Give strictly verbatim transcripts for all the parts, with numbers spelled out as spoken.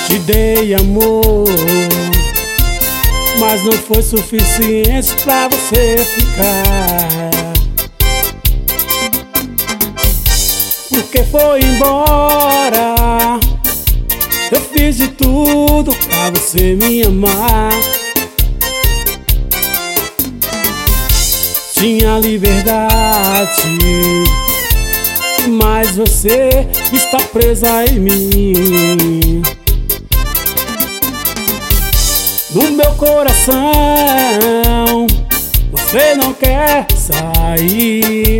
Te dei amor, mas não foi suficiente pra você ficar. Porque foi embora. Eu fiz de tudo pra você me amar. Tinha liberdade, mas você está presa em mim. No meu coração, você não quer sair.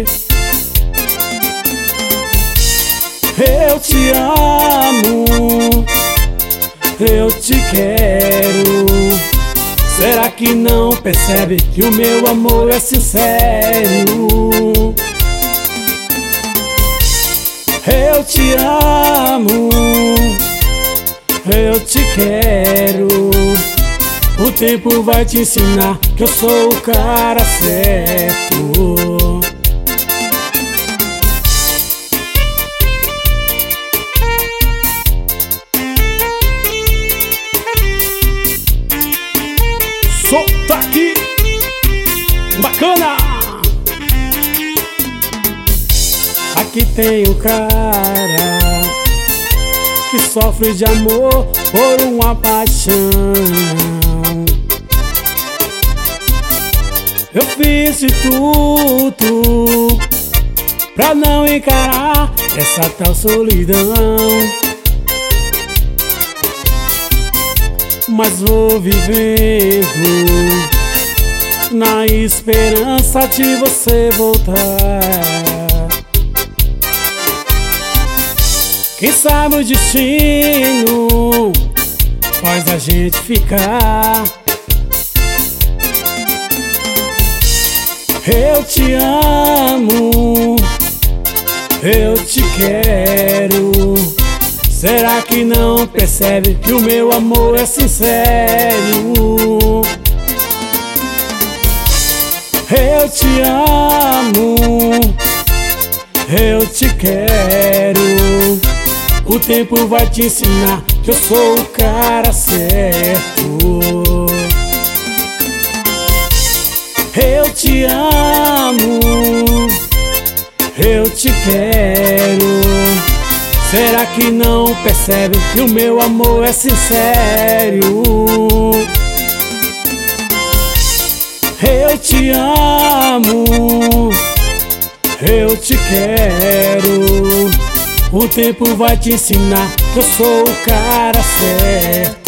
Eu te amo, eu te quero. Será que não percebe que o meu amor é sincero? Eu te amo, eu te quero. O tempo vai te ensinar que eu sou o cara certo. Solta aqui, bacana! Aqui tem o cara que sofre de amor por uma paixão. Eu fiz de tudo pra não encarar essa tal solidão, mas vou vivendo na esperança de você voltar. Quem sabe o destino faz a gente ficar. Eu te amo, eu te quero. Será que não percebe que o meu amor é sincero? Eu te amo, eu te quero. O tempo vai te ensinar que eu sou o cara certo. Eu te amo, eu te quero. Será que não percebe que o meu amor é sincero? Eu te amo, eu te quero. O tempo vai te ensinar que eu sou o cara certo.